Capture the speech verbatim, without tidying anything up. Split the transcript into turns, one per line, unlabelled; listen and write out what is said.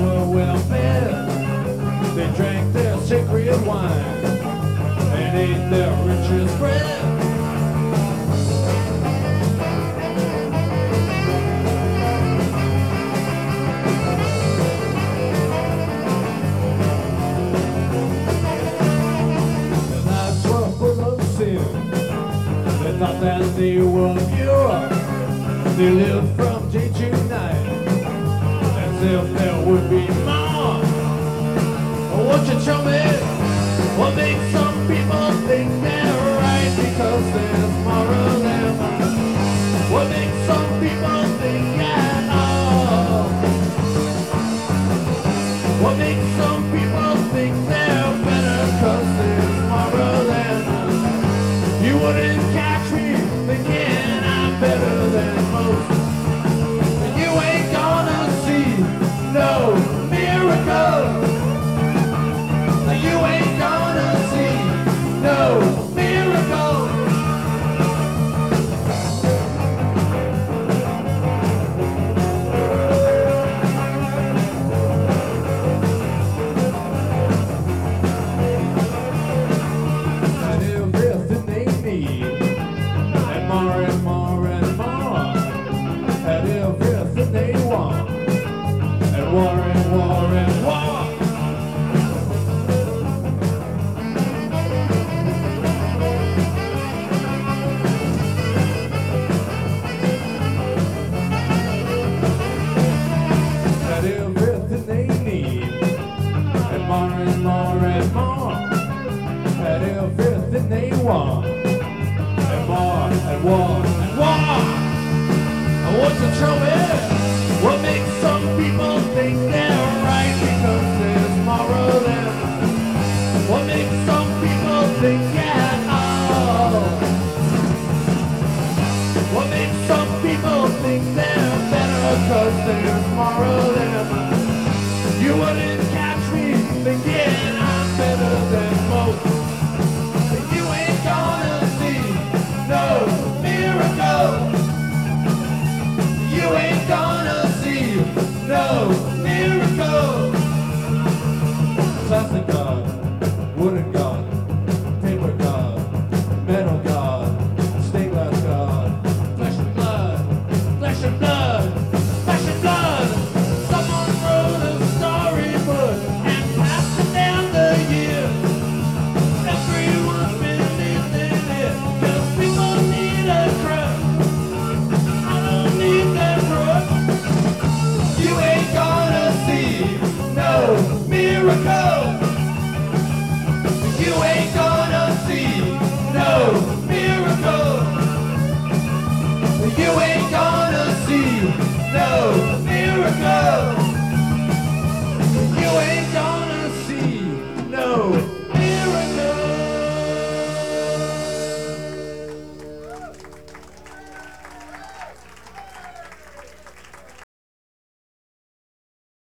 were well fed. They drank their sacred wine and ate their richest bread. Their lives were full of sin. They thought that they were pure. They lived from day to night as if there would be more. Won't you tell me what makes some people think they're right because there's more of them? What makes some people think at all? What makes some people think they're better because there's more of them? You wouldn't catch me thinking I'm better than most. And you ain't gonna see no miracle. You ain't gonna see no miracle. And everything they need, and more and more and more, and everything they want, and war and war and war. Everything they need, and more and more and more, and everything they want, and more and war and war. I want to tell me what makes some people think they're right because there's more of them. What makes some people think at all? What makes some people think they're better because there's more of them? You wouldn't